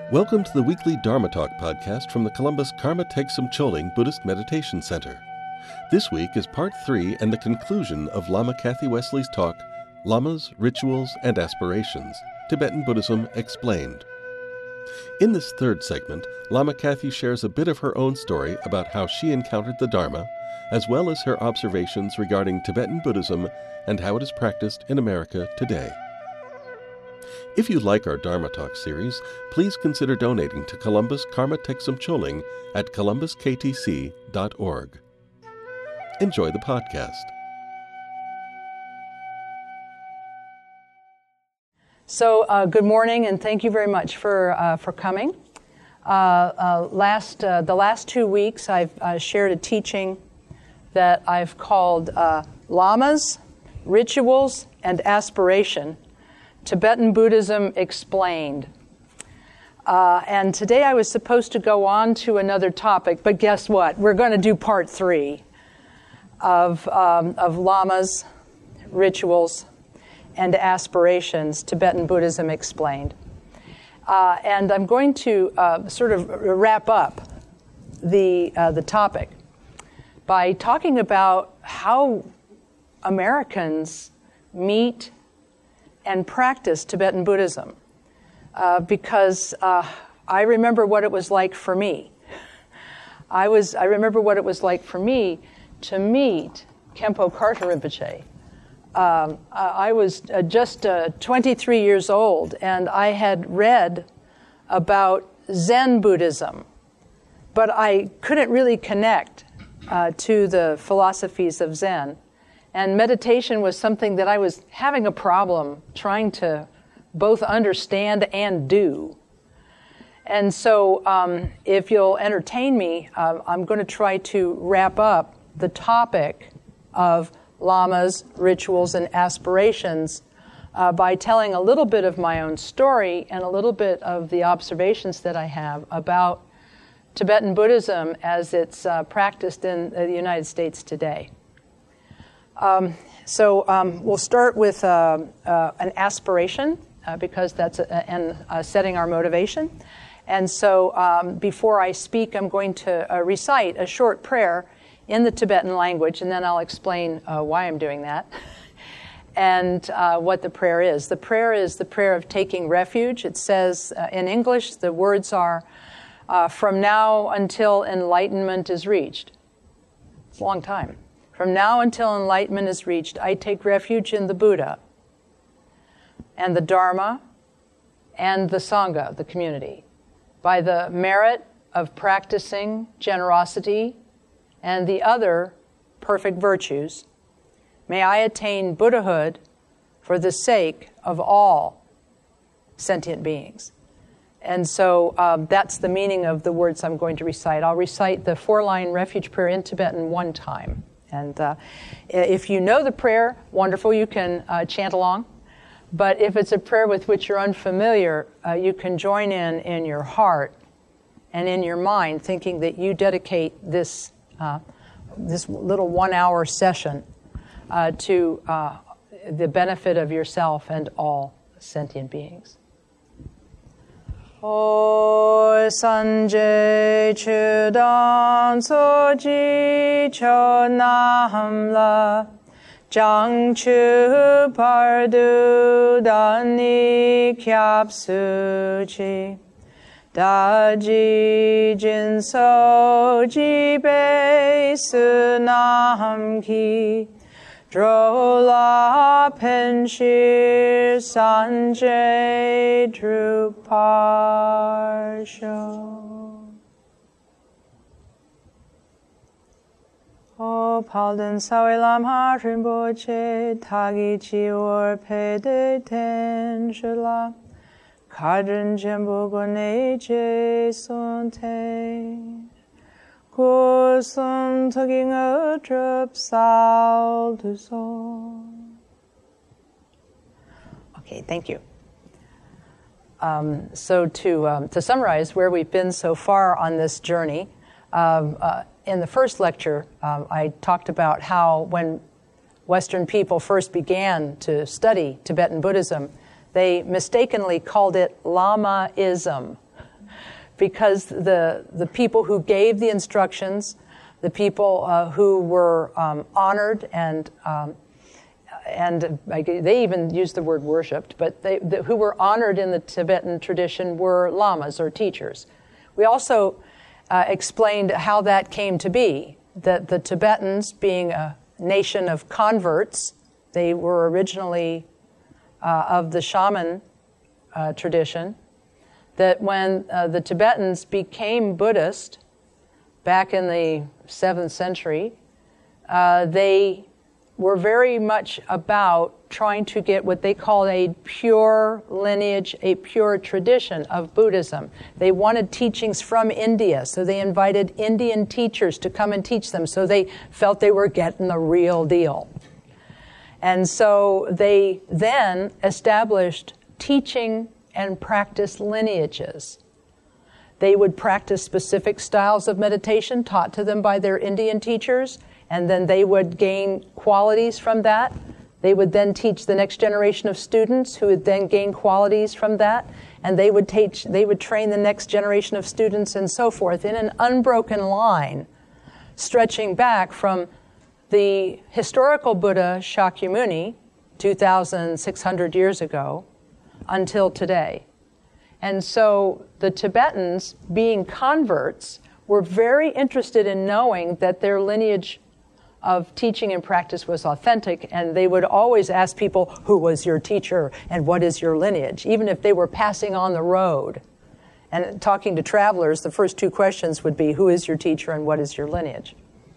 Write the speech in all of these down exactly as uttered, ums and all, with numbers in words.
Welcome to the weekly Dharma Talk podcast from the Columbus Karma Thegsum Choling Buddhist Meditation Center. This week is part three and the conclusion of Lama Kathy Wesley's talk, Lamas, Rituals, and Aspirations, Tibetan Buddhism Explained. In this third segment, Lama Kathy shares a bit of her own story about how she encountered the Dharma, as well as her observations regarding Tibetan Buddhism and how it is practiced in America today. If you like our Dharma Talk series, please consider donating to Columbus Karma Thegsum Choling at columbus k t c dot org. Enjoy the podcast. So, uh, good morning, and thank you very much for uh, for coming. Uh, uh, last uh, the last two weeks, I've uh, shared a teaching that I've called uh, Lamas, Rituals, and Aspiration, Tibetan Buddhism Explained. Uh, and today I was supposed to go on to another topic, but guess what? We're going to do part three of, um, of Lamas, Rituals, and Aspirations, Tibetan Buddhism Explained. Uh, and I'm going to uh, sort of wrap up the, uh, the topic by talking about how Americans meet and practice Tibetan Buddhism, uh, because uh, I remember what it was like for me. I was I remember what it was like for me to meet Khenpo Karthar Rinpoche. Um, I was uh, just uh, twenty-three years old, and I had read about Zen Buddhism, but I couldn't really connect uh, to the philosophies of Zen. And meditation was something that I was having a problem trying to both understand and do. And so um, if you'll entertain me, uh, I'm going to try to wrap up the topic of Lamas, Rituals, and Aspirations uh, by telling a little bit of my own story and a little bit of the observations that I have about Tibetan Buddhism as it's uh, practiced in the United States today. Um, so um, we'll start with uh, uh, an aspiration, uh, because that's a, and uh, setting our motivation. And so um, before I speak, I'm going to uh, recite a short prayer in the Tibetan language, and then I'll explain uh, why I'm doing that and uh, what the prayer is. The prayer is the prayer of taking refuge. It says uh, in English, the words are, uh, from now until enlightenment is reached. It's a long time. From now until enlightenment is reached, I take refuge in the Buddha and the Dharma and the Sangha, the community. By the merit of practicing generosity and the other perfect virtues, may I attain Buddhahood for the sake of all sentient beings. And so um, that's the meaning of the words I'm going to recite. I'll recite the four-line refuge prayer in Tibetan one time. And uh, if you know the prayer, wonderful, you can uh, chant along. But if it's a prayer with which you're unfamiliar, uh, you can join in in your heart and in your mind, thinking that you dedicate this uh, this little one-hour session uh, to uh, the benefit of yourself and all sentient beings. O Sanjay Chudan Soji Chonamla Jang Chu Pardu Dani Kyap Suchi Daji Jin Soji Be Sunam Ki Drola Penshir Sanjay Druparsho. O Palden Sawilam Harimboche Tagi Chior Pede Ten Shula Kadran Jembugone Je Sonte Kusum Tugging a Drip Sal to Soul. Okay, thank you. Um, so to um, to summarize where we've been so far on this journey, um, uh, in the first lecture, um, I talked about how when Western people first began to study Tibetan Buddhism, they mistakenly called it Lamaism. because the, the people who gave the instructions, the people uh, who were um, honored and um, and uh, they even used the word worshipped, but they, the, who were honored in the Tibetan tradition were lamas or teachers. We also uh, explained how that came to be, that the Tibetans, being a nation of converts, they were originally uh, of the shaman uh, tradition, that when uh, the Tibetans became Buddhist back in the seventh century, uh, they were very much about trying to get what they called a pure lineage, a pure tradition of Buddhism. They wanted teachings from India, so they invited Indian teachers to come and teach them, so they felt they were getting the real deal. And so they then established teaching and practice lineages. They would practice specific styles of meditation taught to them by their Indian teachers, and then they would gain qualities from that. They would then teach the next generation of students who would then gain qualities from that, and they would teach, they would train the next generation of students and so forth in an unbroken line, stretching back from the historical Buddha Shakyamuni, two thousand six hundred years ago, until today. And so the Tibetans, being converts, were very interested in knowing that their lineage of teaching and practice was authentic, and they would always ask people, who was your teacher and what is your lineage? Even if they were passing on the road. And talking to travelers, the first two questions would be, who is your teacher and what is your lineage?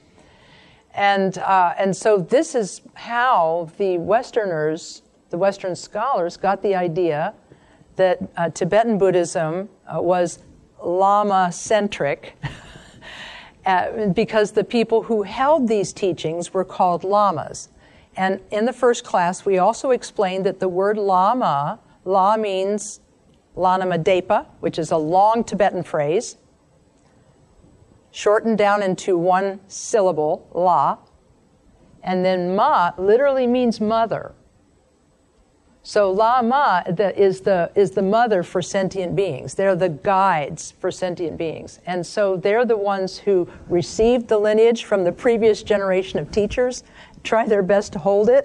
And, uh, and so this is how the Westerners, the Western scholars, got the idea that uh, Tibetan Buddhism uh, was Lama-centric, uh, because the people who held these teachings were called lamas. And in the first class, we also explained that the word lama, la means Lanamadepa, which is a long Tibetan phrase, shortened down into one syllable, la, and then ma literally means mother. So Lama is the is the mother for sentient beings. They're the guides for sentient beings. And so they're the ones who received the lineage from the previous generation of teachers, try their best to hold it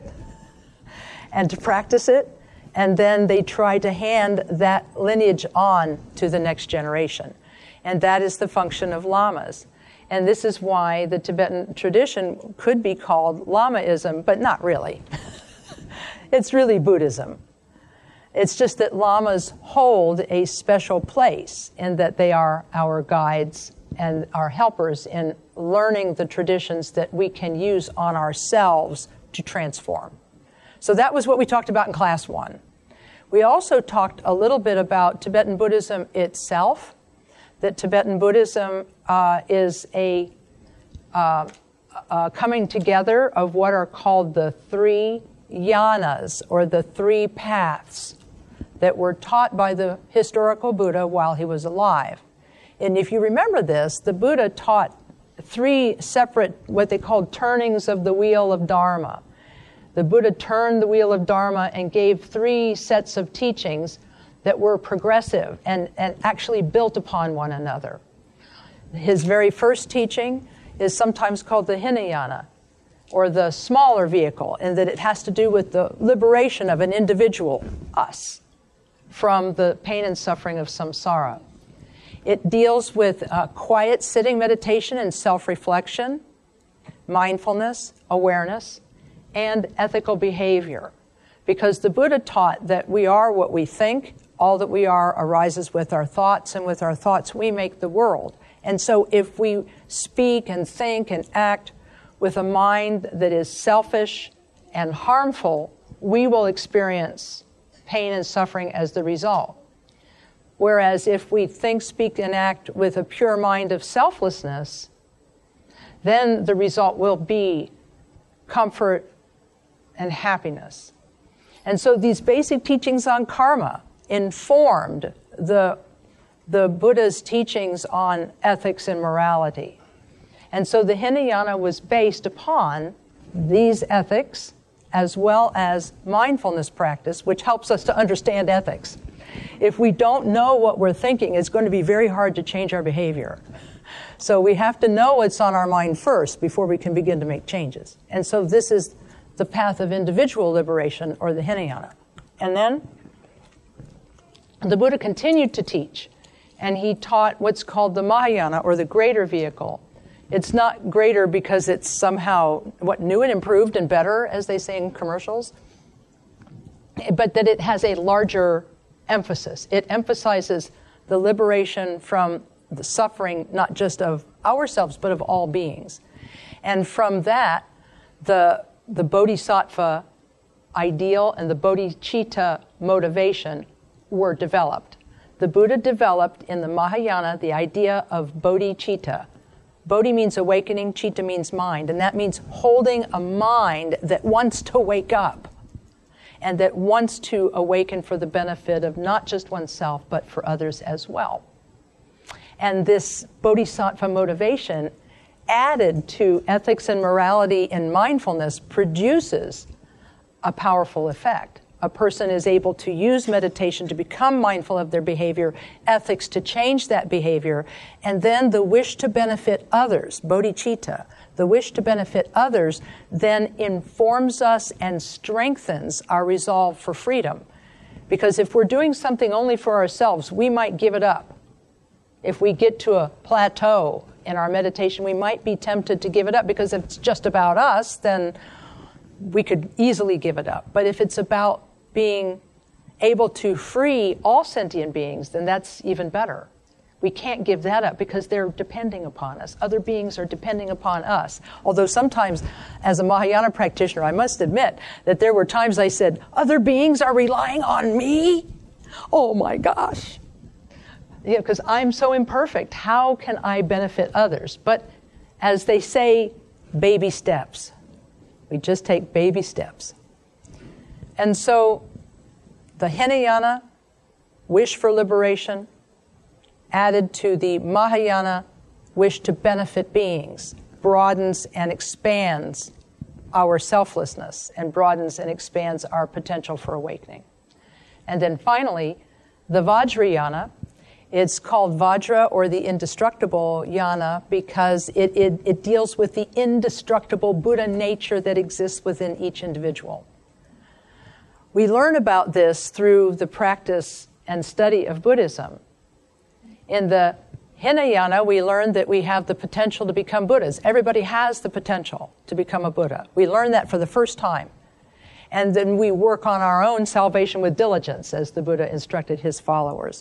and to practice it, and then they try to hand that lineage on to the next generation. And that is the function of lamas. And this is why the Tibetan tradition could be called Lamaism, but not really. It's really Buddhism. It's just that lamas hold a special place in that they are our guides and our helpers in learning the traditions that we can use on ourselves to transform. So that was what we talked about in class one. We also talked a little bit about Tibetan Buddhism itself, that Tibetan Buddhism uh, is a uh, uh, coming together of what are called the three yanas, or the three paths that were taught by the historical Buddha while he was alive. And if you remember this, the Buddha taught three separate, what they called turnings of the wheel of Dharma. The Buddha turned the wheel of Dharma and gave three sets of teachings that were progressive and, and actually built upon one another. His very first teaching is sometimes called the Hinayana, or the smaller vehicle, in that it has to do with the liberation of an individual, us, from the pain and suffering of samsara. It deals with uh, quiet sitting meditation and self-reflection, mindfulness, awareness, and ethical behavior. Because the Buddha taught that we are what we think, all that we are arises with our thoughts, and with our thoughts we make the world. And so if we speak and think and act with a mind that is selfish and harmful, we will experience pain and suffering as the result. Whereas if we think, speak, and act with a pure mind of selflessness, then the result will be comfort and happiness. And so these basic teachings on karma informed the, the Buddha's teachings on ethics and morality. And so the Hinayana was based upon these ethics as well as mindfulness practice, which helps us to understand ethics. if we don't know what we're thinking, it's going to be very hard to change our behavior. So we have to know what's on our mind first before we can begin to make changes. And so this is the path of individual liberation, or the Hinayana. And then the Buddha continued to teach, and he taught what's called the Mahayana, or the greater vehicle. It's not greater because it's somehow what new and improved and better, as they say in commercials, but that it has a larger emphasis. It emphasizes the liberation from the suffering, not just of ourselves, but of all beings. And from that, the, the bodhisattva ideal and the bodhicitta motivation were developed. The Buddha developed in the Mahayana the idea of bodhicitta. Bodhi means awakening, citta means mind, and that means holding a mind that wants to wake up and that wants to awaken for the benefit of not just oneself, but for others as well. And this bodhisattva motivation, added to ethics and morality and mindfulness, produces a powerful effect. A person is able to use meditation to become mindful of their behavior, ethics to change that behavior, and then the wish to benefit others, bodhicitta, the wish to benefit others, then informs us and strengthens our resolve for freedom. Because if we're doing something only for ourselves, we might give it up. If we get to a plateau in our meditation, we might be tempted to give it up, because if it's just about us, then we could easily give it up. But if it's about being able to free all sentient beings, then that's even better. We can't give that up because they're depending upon us. Other beings are depending upon us. Although sometimes, as a Mahayana practitioner, I must admit that there were times I said, other beings are relying on me? Oh my gosh. Yeah, because I'm so imperfect. How can I benefit others? But as they say, baby steps. We just take baby steps. And so the Hinayana, wish for liberation, added to the Mahayana, wish to benefit beings, broadens and expands our selflessness and broadens and expands our potential for awakening. And then finally, the Vajrayana. It's called Vajra, or the indestructible yana, because it, it, it deals with the indestructible Buddha nature that exists within each individual. We learn about this through the practice and study of Buddhism. In the Hinayana, we learn that we have the potential to become Buddhas. Everybody has the potential to become a Buddha. We learn that for the first time. And then we work on our own salvation with diligence, as the Buddha instructed his followers.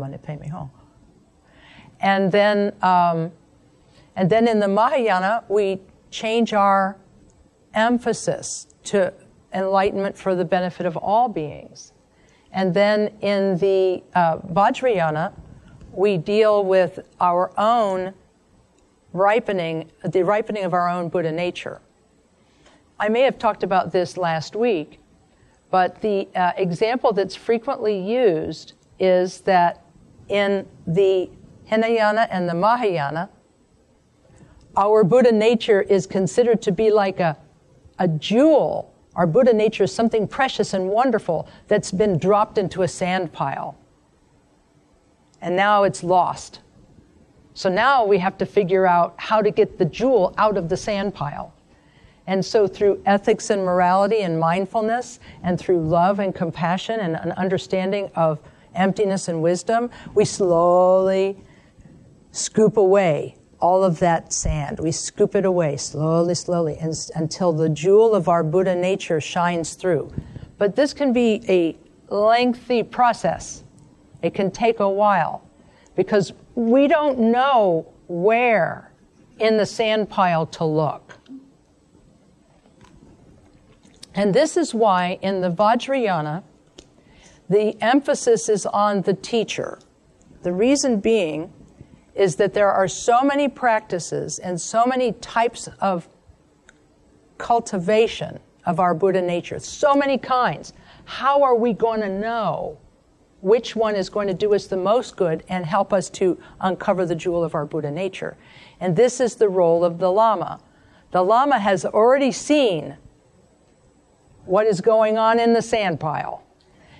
And then, um, and then in the Mahayana, we change our emphasis to enlightenment for the benefit of all beings. And then in the uh, Vajrayana, we deal with our own ripening, the ripening of our own Buddha nature. I may have talked about this last week, but the uh, example that's frequently used is that in the Hinayana and the Mahayana, our Buddha nature is considered to be like a, a jewel. Our Buddha nature is something precious and wonderful that's been dropped into a sand pile. And now it's lost. So now we have to figure out how to get the jewel out of the sand pile. And so through ethics and morality and mindfulness, and through love and compassion and an understanding of emptiness and wisdom, we slowly scoop away all of that sand. We scoop it away slowly, slowly, and, until the jewel of our Buddha nature shines through. But this can be a lengthy process. It can take a while, because we don't know where in the sand pile to look. And this is why in the Vajrayana, the emphasis is on the teacher. The reason being is that there are so many practices and so many types of cultivation of our Buddha nature, so many kinds. How are we going to know which one is going to do us the most good and help us to uncover the jewel of our Buddha nature? And this is the role of the Lama. The Lama has already seen what is going on in the sand pile.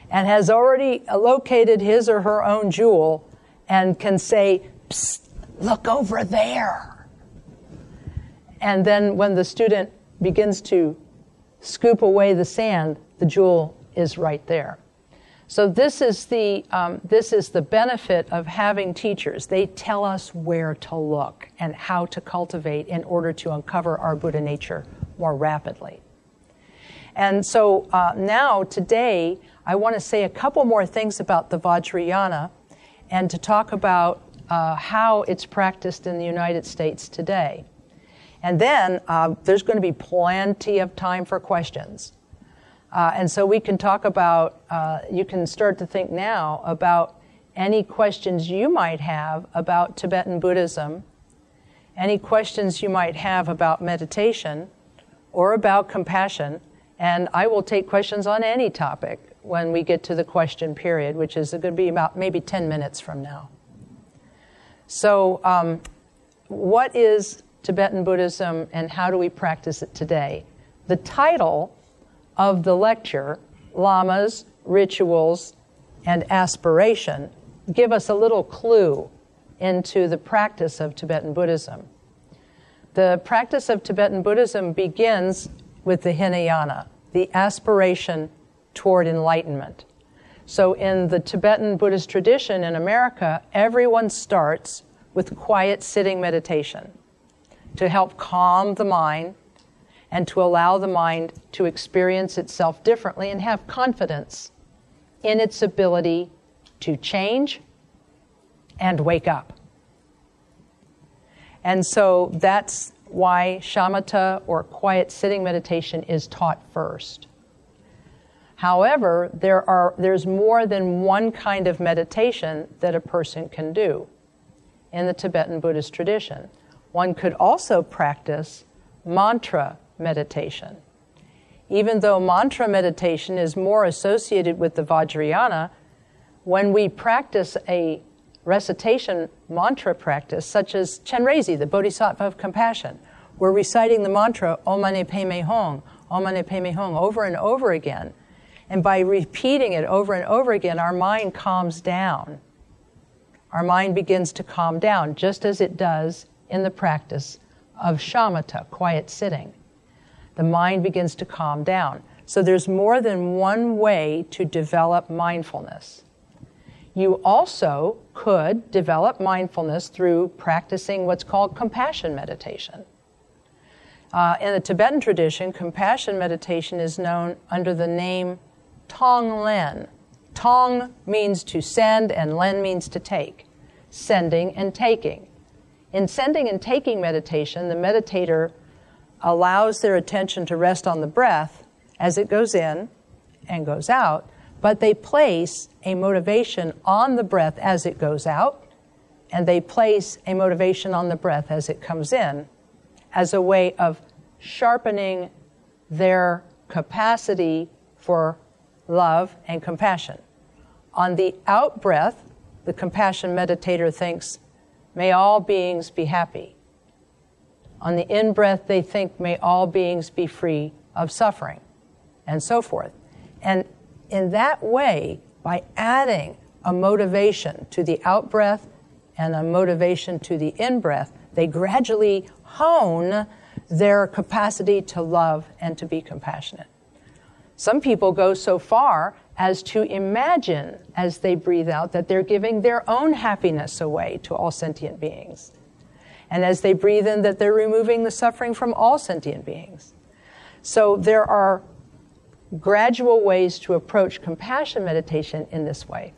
and has already located his or her own jewel and can say, "Psst, look over there." And then when the student begins to scoop away the sand, the jewel is right there. So this is the um, this is the benefit of having teachers. They tell us where to look and how to cultivate in order to uncover our Buddha nature more rapidly. And so uh, now, today, I want to say a couple more things about the Vajrayana and to talk about uh, how it's practiced in the United States today. And then uh, there's going to be plenty of time for questions. Uh, and so we can talk about, uh, you can start to think now about any questions you might have about Tibetan Buddhism, any questions you might have about meditation or about compassion, and I will take questions on any topic when we get to the question period, which is going to be about maybe ten minutes from now. So um, what is Tibetan Buddhism and how do we practice it today? The title of the lecture, Lamas, Rituals, and Aspiration, give us a little clue into the practice of Tibetan Buddhism. The practice of Tibetan Buddhism begins with the Hinayana, the aspiration toward enlightenment. So in the Tibetan Buddhist tradition in America, everyone starts with quiet sitting meditation to help calm the mind and to allow the mind to experience itself differently and have confidence in its ability to change and wake up. And so that's why shamatha, or quiet sitting meditation, is taught first. However, there are there's more than one kind of meditation that a person can do in the Tibetan Buddhist tradition. One could also practice mantra meditation. Even though mantra meditation is more associated with the Vajrayana, when we practice a recitation mantra practice, such as Chenrezig, the Bodhisattva of Compassion, we're reciting the mantra Om Mani Padme Hung, Om Mani Padme Hung over and over again. And by repeating it over and over again, our mind calms down. Our mind begins to calm down, just as it does in the practice of shamatha, quiet sitting. The mind begins to calm down. So there's more than one way to develop mindfulness. You also could develop mindfulness through practicing what's called compassion meditation. Uh, in the Tibetan tradition, compassion meditation is known under the name Tonglen. Tong means to send and Len means to take. Sending and taking. In sending and taking meditation, the meditator allows their attention to rest on the breath as it goes in and goes out, but they place a motivation on the breath as it goes out, and they place a motivation on the breath as it comes in, as a way of sharpening their capacity for love and compassion. On the out breath, the compassion meditator thinks, "May all beings be happy." On the in-breath, they think, "May all beings be free of suffering," and so forth. And in that way, by adding a motivation to the out-breath and a motivation to the in-breath, they gradually hone their capacity to love and to be compassionate. Some people go so far as to imagine, as they breathe out, that they're giving their own happiness away to all sentient beings. And as they breathe in, that they're removing the suffering from all sentient beings. So there are gradual ways to approach compassion meditation in this way.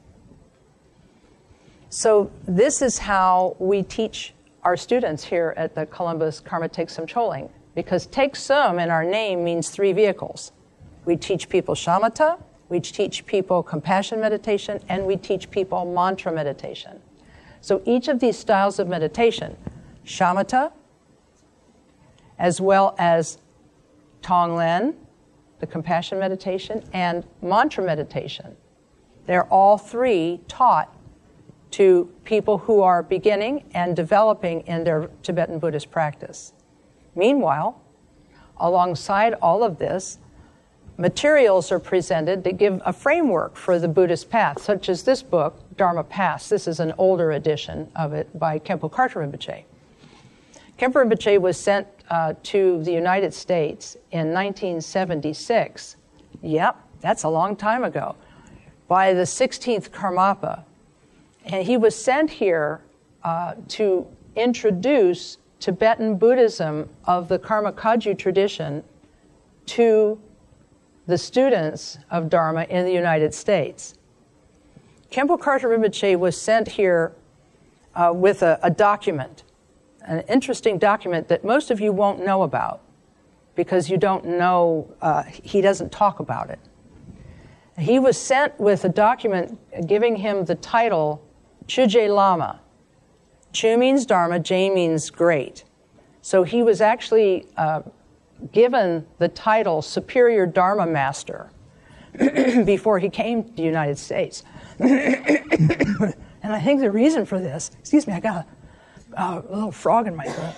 So this is how we teach our students here at the Columbus Karma Thegsum Choling, because Thegsum in our name means three vehicles. We teach people shamatha, we teach people compassion meditation, and we teach people mantra meditation. So each of these styles of meditation, shamatha, as well as Tonglen, the compassion meditation, and mantra meditation, they're all three taught to people who are beginning and developing in their Tibetan Buddhist practice. Meanwhile, alongside all of this, materials are presented that give a framework for the Buddhist path, such as this book, Dharma Paths. This is an older edition of it by Khenpo Karthar Rinpoche. Khenpo Rinpoche was sent uh, to the United States in nineteen seventy-six. Yep, that's a long time ago, by the sixteenth Karmapa. And he was sent here uh, to introduce Tibetan Buddhism of the Karma Kagyu tradition to the students of Dharma in the United States. Khenpo Karthar Rinpoche was sent here uh, with a, a document, an interesting document that most of you won't know about because you don't know, uh, he doesn't talk about it. He was sent with a document giving him the title Chuje Lama. Chu means Dharma, J means great. So he was actually uh, given the title Superior Dharma Master before he came to the United States. And I think the reason for this, excuse me, I got a, uh, a little frog in my throat.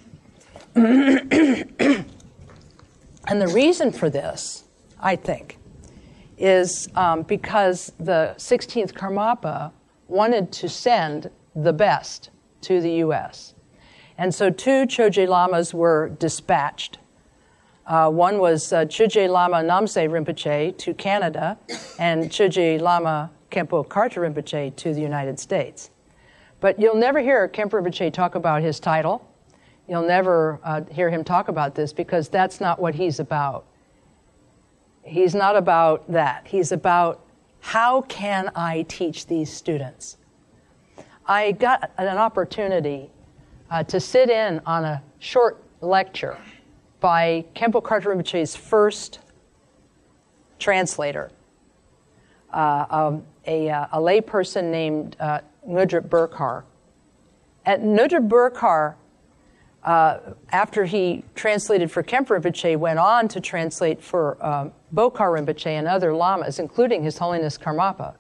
And the reason for this, I think, is um, because the sixteenth Karmapa wanted to send the best to the U S. And so two Chögyal Lamas were dispatched. Uh, one was uh, Chögyal Lama Namse Rinpoche to Canada and Chögyal Lama Khenpo Karthar Rinpoche to the United States. But you'll never hear Khenpo Rinpoche talk about his title. You'll never uh, hear him talk about this because that's not what he's about. He's not about that. He's about how can I teach these students? I got an opportunity uh, to sit in on a short lecture by Khenpo Karthar Rinpoche's first translator, uh, um, a, uh, a lay person named uh, Ngudrip Burkhar. And Ngudrip Burkhar, uh, after he translated for Khenpo Rinpoche, went on to translate for um, Bokhar Rinpoche and other lamas, including His Holiness Karmapa.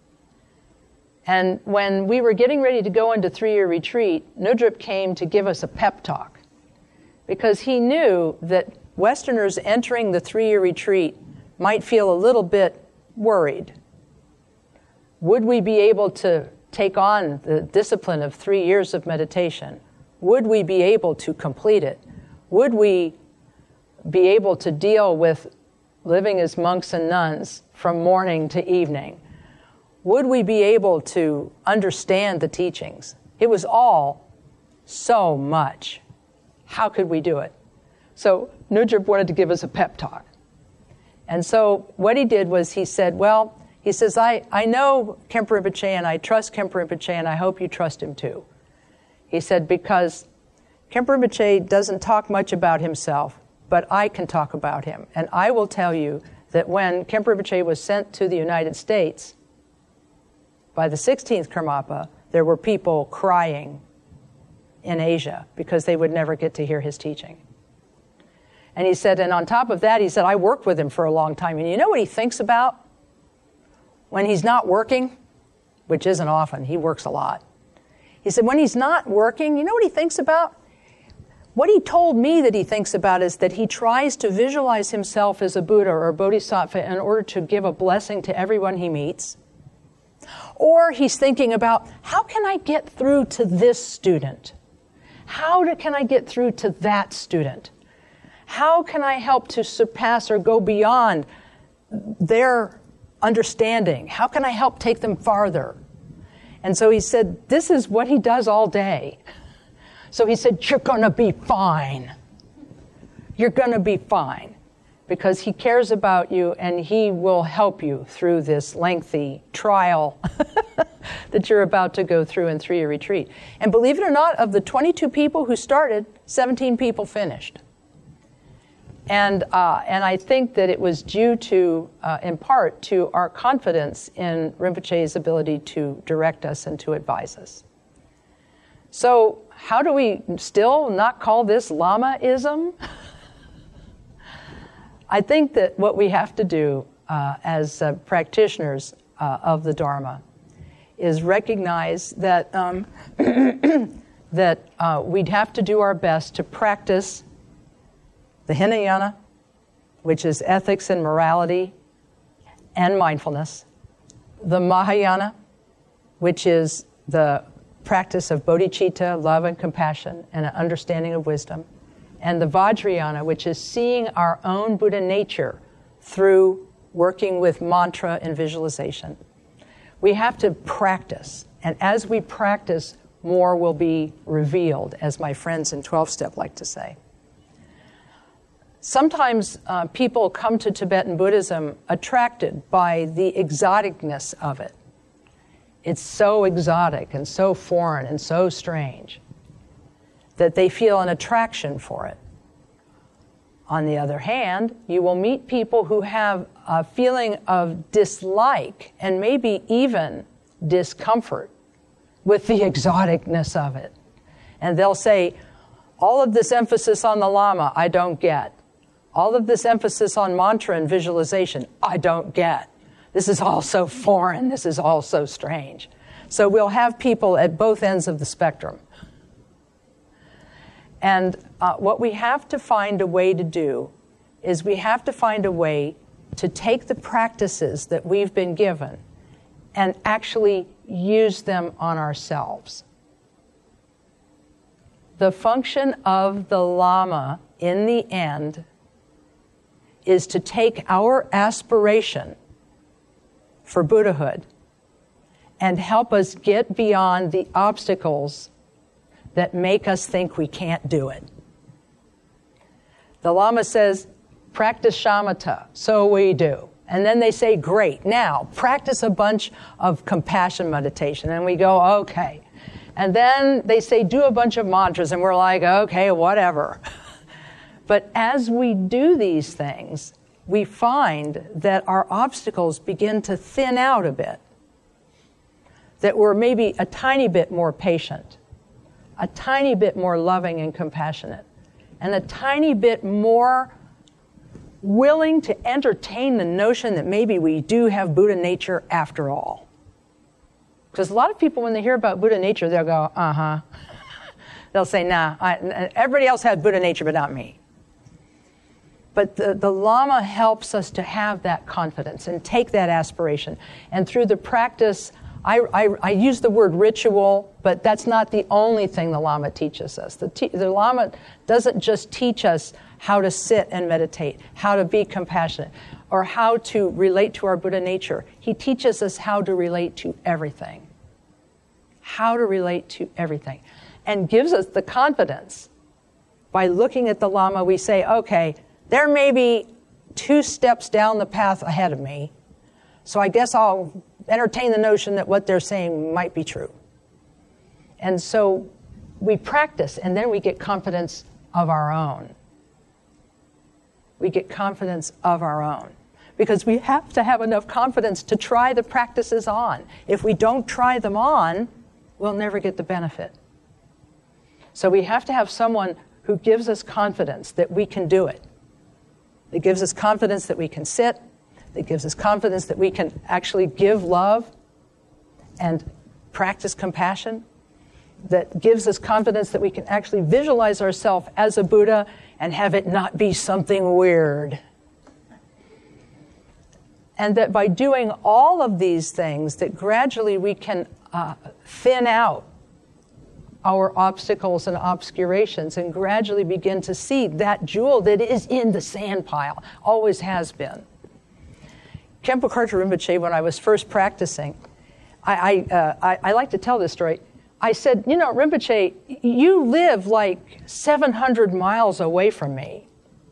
And when we were getting ready to go into three-year retreat, Ngudrip came to give us a pep talk because he knew that Westerners entering the three-year retreat might feel a little bit worried. Would we be able to take on the discipline of three years of meditation? Would we be able to complete it? Would we be able to deal with living as monks and nuns from morning to evening? Would we be able to understand the teachings? It was all so much. How could we do it? So Ngudrip wanted to give us a pep talk. And so what he did was he said, well, he says, I, I know Khenpo Rinpoche and I trust Khenpo Rinpoche and I hope you trust him too. He said, because Khenpo Rinpoche doesn't talk much about himself, but I can talk about him. And I will tell you that when Khenpo Rinpoche was sent to the United States, by the sixteenth Karmapa, there were people crying in Asia because they would never get to hear his teaching. And he said, and on top of that, he said, I worked with him for a long time. And you know what he thinks about when he's not working, which isn't often, he works a lot. He said, when he's not working, you know what he thinks about? What he told me that he thinks about is that he tries to visualize himself as a Buddha or a Bodhisattva in order to give a blessing to everyone he meets. Or he's thinking about, how can I get through to this student? How do, can I get through to that student? How can I help to surpass or go beyond their understanding? How can I help take them farther? And so he said, this is what he does all day. So he said, you're going to be fine. You're going to be fine. Because he cares about you and he will help you through this lengthy trial that you're about to go through in three-year retreat. And believe it or not, of the twenty-two people who started, seventeen people finished. And uh, and I think that it was due to, uh, in part, to our confidence in Rinpoche's ability to direct us and to advise us. So how do we still not call this Lamaism? I think that what we have to do uh, as uh, practitioners uh, of the Dharma is recognize that um, that uh, we'd have to do our best to practice the Hinayana which is ethics and morality and mindfulness. The Mahayana, which is the practice of bodhicitta, love and compassion, and an understanding of wisdom. And the Vajrayana, which is seeing our own Buddha nature through working with mantra and visualization. We have to practice, and as we practice, more will be revealed, as my friends in twelve-step like to say. Sometimes uh, people come to Tibetan Buddhism attracted by the exoticness of it. It's so exotic and so foreign and so strange that they feel an attraction for it. On the other hand, you will meet people who have a feeling of dislike and maybe even discomfort with the exoticness of it. And they'll say, all of this emphasis on the Lama, I don't get. All of this emphasis on mantra and visualization, I don't get. This is all so foreign. This is all so strange. So we'll have people at both ends of the spectrum. And uh, what we have to find a way to do is we have to find a way to take the practices that we've been given and actually use them on ourselves. The function of the Lama in the end is to take our aspiration for Buddhahood and help us get beyond the obstacles that make us think we can't do it. The Lama says, practice shamatha, so we do. And then they say, great, now practice a bunch of compassion meditation. And we go, okay. And then they say, do a bunch of mantras, and we're like, okay, whatever. But as we do these things, we find that our obstacles begin to thin out a bit, that we're maybe a tiny bit more patient, a tiny bit more loving and compassionate, and a tiny bit more willing to entertain the notion that maybe we do have Buddha nature after all. Because a lot of people, when they hear about Buddha nature, they'll go, uh-huh. They'll say, nah, I, everybody else had Buddha nature, but not me. But the, the Lama helps us to have that confidence and take that aspiration. And through the practice, I, I, I use the word ritual, but that's not the only thing the Lama teaches us. The, te- the Lama doesn't just teach us how to sit and meditate, how to be compassionate, or how to relate to our Buddha nature. He teaches us how to relate to everything. How to relate to everything. And gives us the confidence. By looking at the Lama, we say, okay, there may be two steps down the path ahead of me, so I guess I'll entertain the notion that what they're saying might be true. And so we practice, and then we get confidence of our own. We get confidence of our own. Because we have to have enough confidence to try the practices on. If we don't try them on, we'll never get the benefit. So we have to have someone who gives us confidence that we can do it. That gives us confidence that we can sit, that gives us confidence that we can actually give love and practice compassion, that gives us confidence that we can actually visualize ourselves as a Buddha and have it not be something weird. And that by doing all of these things, that gradually we can uh, thin out our obstacles and obscurations and gradually begin to see that jewel that is in the sand pile, always has been. Khenpo Karthar Rinpoche, when I was first practicing, I, I, uh, I, I like to tell this story. I said, you know, Rinpoche, you live like seven hundred miles away from me.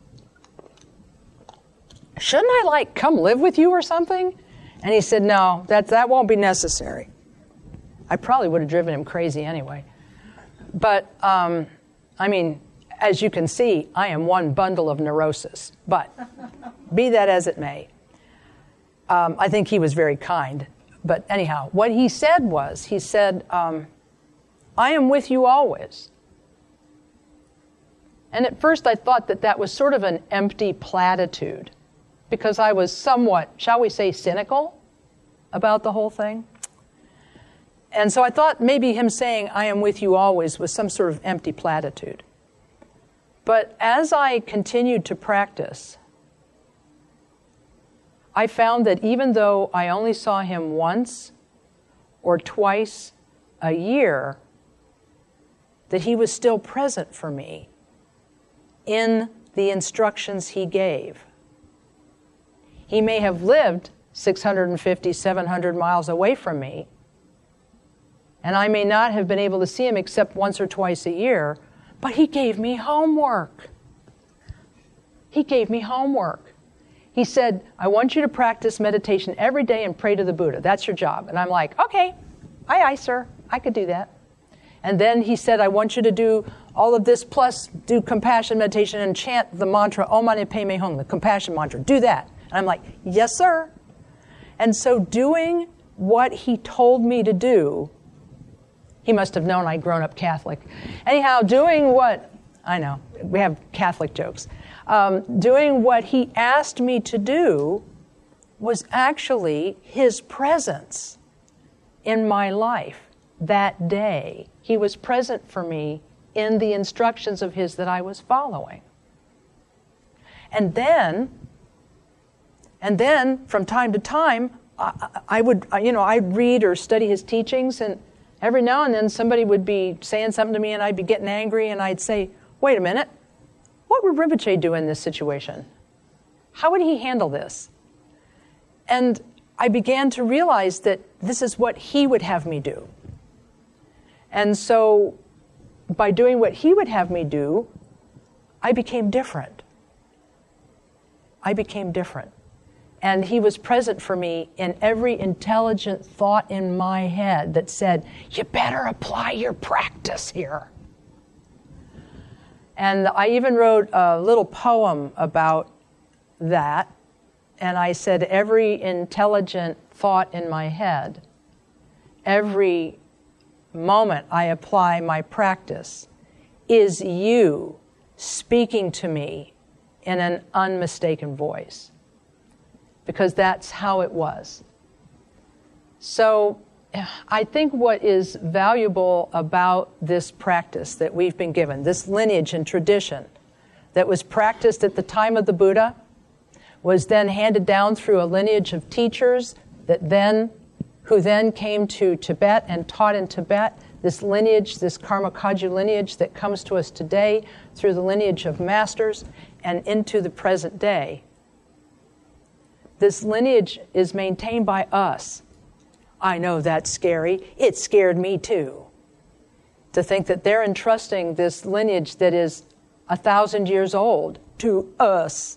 Shouldn't I, like, come live with you or something? And he said, no, that, that won't be necessary. I probably would have driven him crazy anyway. But, um, I mean, as you can see, I am one bundle of neurosis. But be that as it may, um, I think he was very kind. But anyhow, what he said was, he said, um, I am with you always. And at first I thought that that was sort of an empty platitude, because I was somewhat, shall we say, cynical about the whole thing. And so I thought maybe him saying, I am with you always, was some sort of empty platitude. But as I continued to practice, I found that even though I only saw him once or twice a year, that he was still present for me in the instructions he gave. He may have lived six hundred fifty, seven hundred miles away from me, and I may not have been able to see him except once or twice a year, but he gave me homework. He gave me homework. He said, I want you to practice meditation every day and pray to the Buddha. That's your job. And I'm like, okay, aye, aye, sir. I could do that. And then he said, I want you to do all of this plus do compassion meditation and chant the mantra, Om Mani Padme Hum, the compassion mantra. Do that. And I'm like, yes, sir. And so doing what he told me to do, he must have known I'd grown up Catholic. Anyhow, doing what, I know, we have Catholic jokes. Um, doing what he asked me to do was actually his presence in my life that day. He was present for me in the instructions of his that I was following. And then, and then from time to time, I, I would, you know, I'd read or study his teachings, and every now and then somebody would be saying something to me and I'd be getting angry, and I'd say, wait a minute, what would Rinpoche do in this situation? How would he handle this? And I began to realize that this is what he would have me do. And so by doing what he would have me do, I became different. I became different. And he was present for me in every intelligent thought in my head that said, you better apply your practice here. And I even wrote a little poem about that. And I said, every intelligent thought in my head, every moment I apply my practice, is you speaking to me in an unmistaken voice. Because that's how it was. So I think what is valuable about this practice that we've been given, this lineage and tradition that was practiced at the time of the Buddha, was then handed down through a lineage of teachers that then, who then came to Tibet and taught in Tibet, this lineage, this Karma Kagyu lineage that comes to us today through the lineage of masters and into the present day. This lineage is maintained by us. I know that's scary. It scared me too. To think that they're entrusting this lineage that is a thousand years old to us.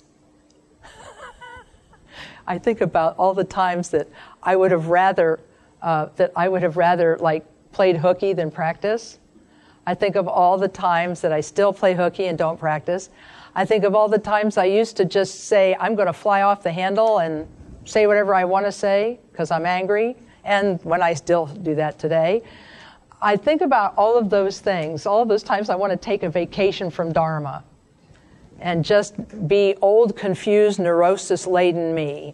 I think about all the times that I would have rather, uh, that I would have rather like played hooky than practice. I think of all the times that I still play hooky and don't practice. I think of all the times I used to just say, I'm going to fly off the handle and say whatever I want to say because I'm angry, and when I still do that today. I think about all of those things, all of those times I want to take a vacation from Dharma and just be old, confused, neurosis-laden me.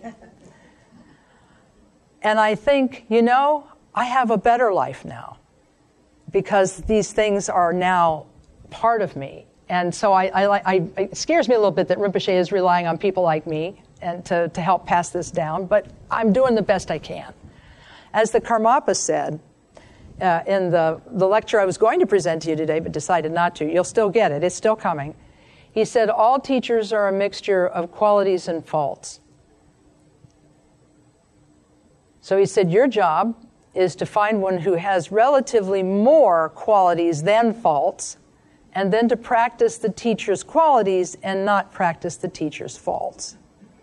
And I think, you know, I have a better life now because these things are now part of me. And so I, I, I, it scares me a little bit that Rinpoche is relying on people like me and to, to help pass this down, but I'm doing the best I can. As the Karmapa said uh, in the, the lecture I was going to present to you today, but decided not to, you'll still get it, it's still coming. He said, all teachers are a mixture of qualities and faults. So he said, your job is to find one who has relatively more qualities than faults, and then to practice the teacher's qualities and not practice the teacher's faults.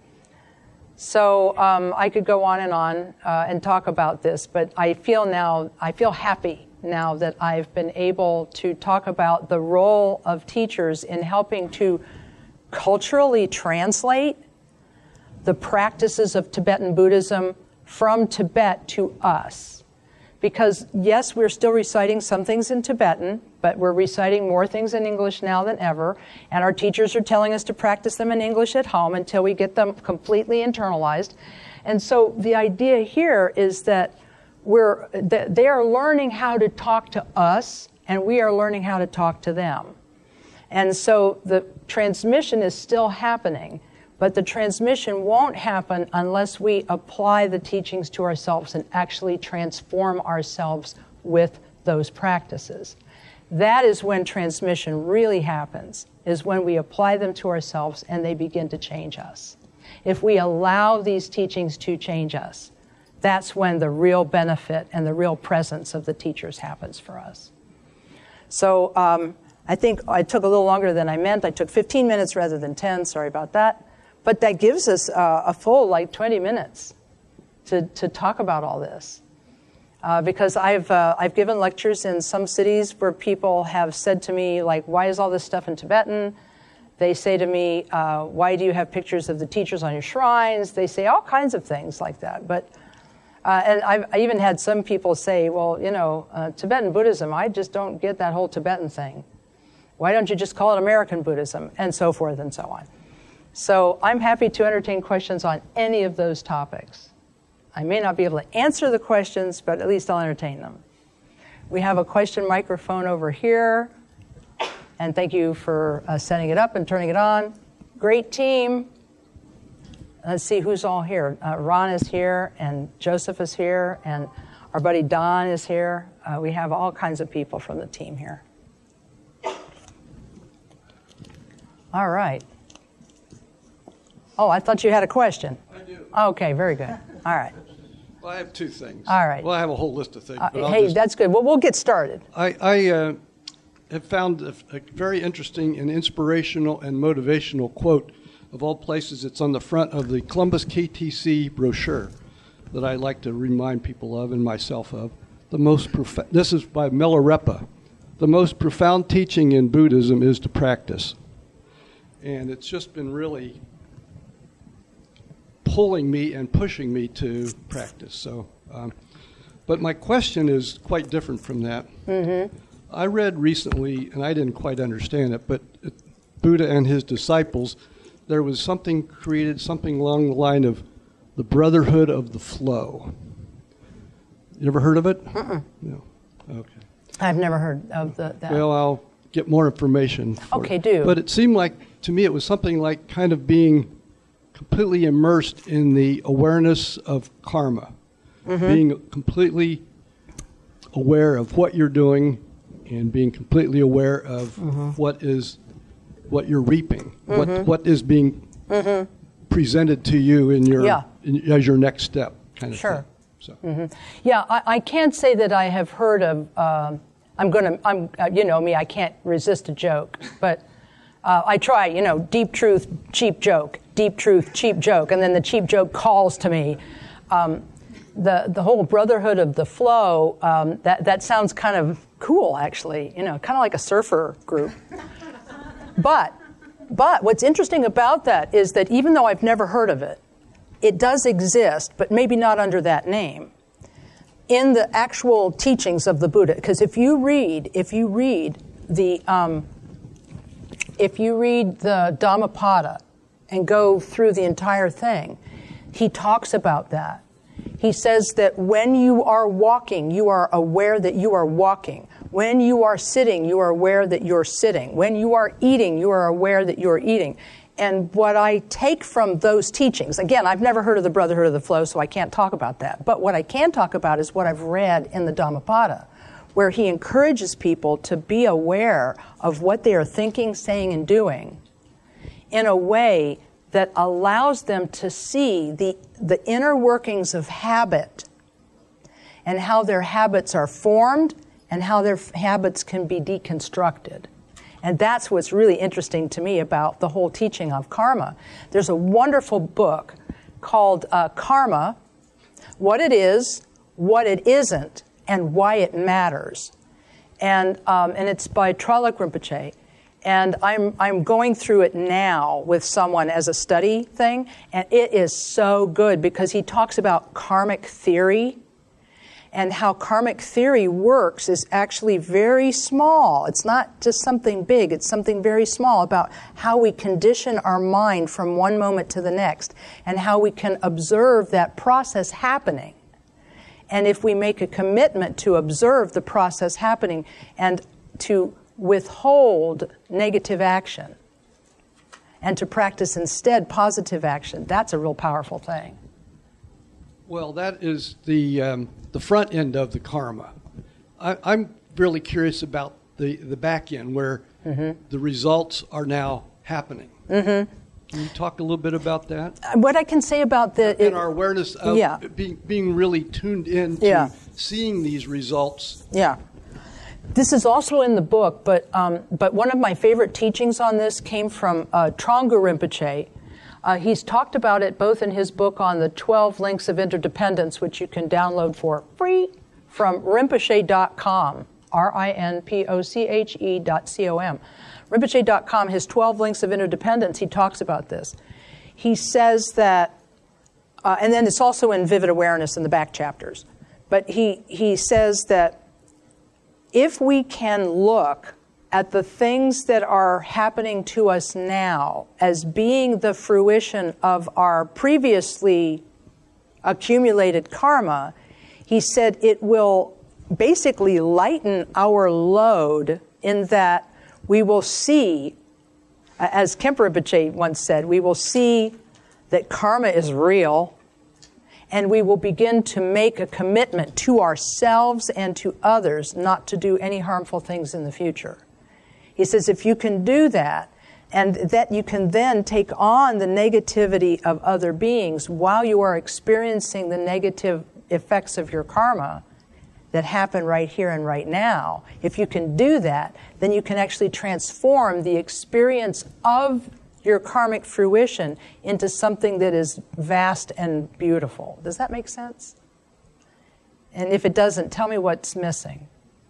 So um, I could go on and on uh, and talk about this, but I feel now, I feel happy now that I've been able to talk about the role of teachers in helping to culturally translate the practices of Tibetan Buddhism from Tibet to us. Because yes, we're still reciting some things in Tibetan, but we're reciting more things in English now than ever, and our teachers are telling us to practice them in English at home until we get them completely internalized. And so the idea here is that we're, that they are learning how to talk to us, and we are learning how to talk to them. And so the transmission is still happening, But the transmission won't happen unless we apply the teachings to ourselves and actually transform ourselves with those practices. That is when transmission really happens, is when we apply them to ourselves and they begin to change us. If we allow these teachings to change us, that's when the real benefit and the real presence of the teachers happens for us. So um, I think I took a little longer than I meant. I took fifteen minutes rather than ten. Sorry about that. But that gives us uh, a full, like, twenty minutes to, to talk about all this. Uh, because I've uh, I've given lectures in some cities where people have said to me, like, why is all this stuff in Tibetan? They say to me, uh, why do you have pictures of the teachers on your shrines? They say all kinds of things like that. But uh, and I've I even had some people say, well, you know, uh, Tibetan Buddhism, I just don't get that whole Tibetan thing. Why don't you just call it American Buddhism? And so forth and so on. So I'm happy to entertain questions on any of those topics. I may not be able to answer the questions, but at least I'll entertain them. We have a question microphone over here. And thank you for uh, setting it up and turning it on. Great team. Let's see who's all here. Uh, Ron is here, and Joseph is here, and our buddy Don is here. Uh, we have all kinds of people from the team here. All right. Oh, I thought you had a question. I do. Okay, very good. All right. Well, I have two things. All right. Well, I have a whole list of things. Uh, but I'll hey, just, that's good. Well, we'll get started. I, I uh, have found a, a very interesting and inspirational and motivational quote. Of all places, it's on the front of the Columbus K T C brochure that I like to remind people of and myself of. The most prof- This is by Milarepa. The most profound teaching in Buddhism is to practice. And it's just been really pulling me and pushing me to practice. So, um, but my question is quite different from that. Mm-hmm. I read recently, and I didn't quite understand it, but it, Buddha and his disciples, there was something created, something along the line of the brotherhood of the flow. You ever heard of it? Uh-uh. No. Okay. I've never heard of the, that. Well, I'll get more information. For Okay, it. do. But it seemed like, to me, it was something like kind of being completely immersed in the awareness of karma, mm-hmm. being completely aware of what you're doing and being completely aware of mm-hmm. what is what you're reaping, mm-hmm. what what is being mm-hmm. presented to you in your yeah. in, as your next step, kind of sure. thing. So. Mm-hmm. Yeah, I, I can't say that I have heard of. Uh, I'm going to. I'm. Uh, you know me. I can't resist a joke, but uh, I try. You know, deep truth, cheap joke. Deep truth, cheap joke, and then the cheap joke calls to me. Um, the the whole brotherhood of the flow. Um, that that sounds kind of cool, actually. You know, kind of like a surfer group. But, but what's interesting about that is that even though I've never heard of it, it does exist, but maybe not under that name, in the actual teachings of the Buddha. Because if you read, if you read the, um, if you read the Dhammapada and go through the entire thing, he talks about that. He says that when you are walking, you are aware that you are walking. When you are sitting, you are aware that you're sitting. When you are eating, you are aware that you're eating. And what I take from those teachings, again, I've never heard of the Brotherhood of the Flow, so I can't talk about that. But what I can talk about is what I've read in the Dhammapada, where he encourages people to be aware of what they are thinking, saying, and doing in a way that allows them to see the, the inner workings of habit and how their habits are formed and how their f- habits can be deconstructed. And that's what's really interesting to me about the whole teaching of karma. There's a wonderful book called uh, Karma, What It Is, What It Isn't, and Why It Matters. And um, and it's by Tralek Rinpoche. And I'm I'm going through it now with someone as a study thing, and it is so good because he talks about karmic theory, and how karmic theory works is actually very small. It's not just something big, it's something very small about how we condition our mind from one moment to the next, and how we can observe that process happening. And if we make a commitment to observe the process happening and to withhold negative action and to practice instead positive action. That's a real powerful thing. Well, that is the um, the front end of the karma. I, I'm really curious about the, the back end where mm-hmm. the results are now happening. Mm-hmm. Can you talk a little bit about that? What I can say about the... And it, our awareness of yeah. being, being really tuned in to yeah. seeing these results. Yeah. This is also in the book, but um, but one of my favorite teachings on this came from uh, Trungpa Rinpoche. Uh, he's talked about it both in his book on the twelve Links of Interdependence, which you can download for free from Rinpoche dot com, R I N P O C H E dot C O M. Rinpoche dot com, his twelve Links of Interdependence, he talks about this. He says that, uh, and then it's also in Vivid Awareness in the back chapters, but he, he says that if we can look at the things that are happening to us now as being the fruition of our previously accumulated karma, he said it will basically lighten our load in that we will see, as Khenpo Rinpoche once said, we will see that karma is real, and we will begin to make a commitment to ourselves and to others not to do any harmful things in the future. He says if you can do that, and that you can then take on the negativity of other beings while you are experiencing the negative effects of your karma that happen right here and right now, if you can do that, then you can actually transform the experience of your karmic fruition into something that is vast and beautiful. Does that make sense? And if it doesn't, tell me what's missing.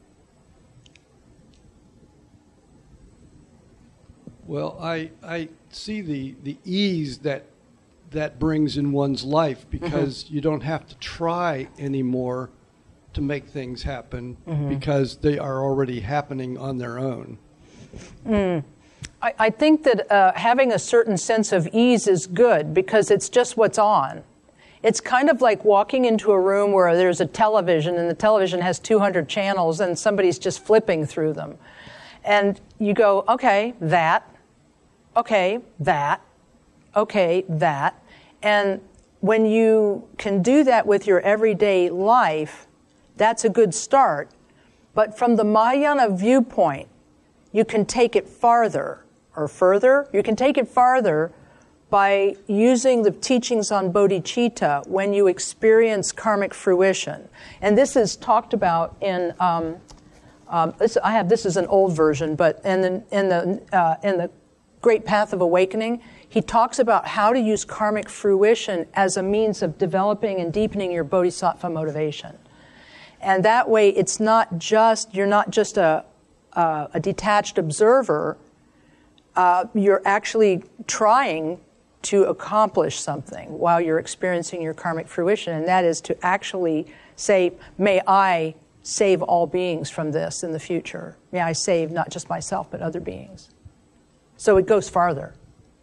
Well, I I see the, the ease that that brings in one's life because mm-hmm. you don't have to try anymore to make things happen mm-hmm. because they are already happening on their own. Mm. I, I think that uh, having a certain sense of ease is good because it's just what's on. It's kind of like walking into a room where there's a television and the television has two hundred channels and somebody's just flipping through them. And you go, okay, that, okay, that, okay, that. And when you can do that with your everyday life, that's a good start. But from the Mahayana viewpoint, you can take it farther or further. You can take it farther by using the teachings on bodhicitta when you experience karmic fruition. And this is talked about in, um, um, this, I have, this is an old version, but in the, in the, uh, in the Great Path of Awakening, he talks about how to use karmic fruition as a means of developing and deepening your bodhisattva motivation. And that way, it's not just, you're not just a, uh, a detached observer, uh, you're actually trying to accomplish something while you're experiencing your karmic fruition, and that is to actually say, may I save all beings from this in the future. May I save not just myself, but other beings. So it goes farther.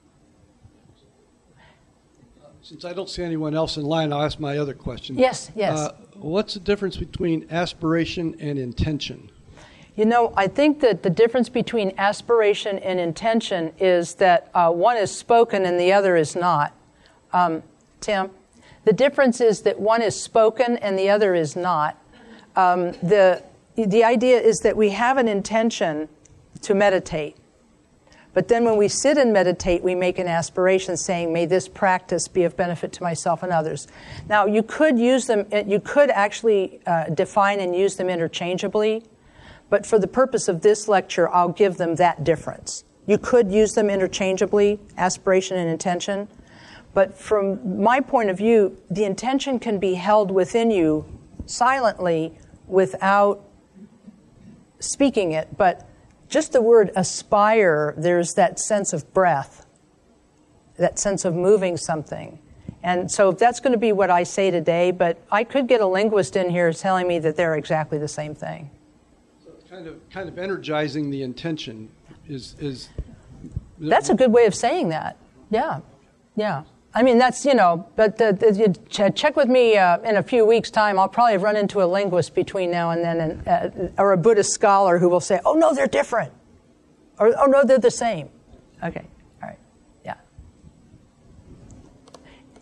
Since I don't see anyone else in line, I'll ask my other question. Yes, yes. Uh, what's the difference between aspiration and intention? You know, I think that the difference between aspiration and intention is that uh, one is spoken and the other is not. Um, Tim? The difference is that one is spoken and the other is not. Um, the, the idea is that we have an intention to meditate. But then when we sit and meditate, we make an aspiration saying, may this practice be of benefit to myself and others. Now, you could use them, you could actually uh, define and use them interchangeably, but for the purpose of this lecture, I'll give them that difference. You could use them interchangeably, aspiration and intention, but from my point of view, the intention can be held within you silently without speaking it, but just the word aspire, there's that sense of breath, that sense of moving something. And so that's going to be what I say today, but I could get a linguist in here telling me that they're exactly the same thing. So it's kind of kind of energizing the intention is is That's a good way of saying that. Yeah. Yeah. I mean, that's, you know, but the, the, you ch- check with me uh, in a few weeks' time. I'll probably run into a linguist between now and then, and, uh, or a Buddhist scholar who will say, oh, no, they're different. Or, oh, no, they're the same. Okay, all right.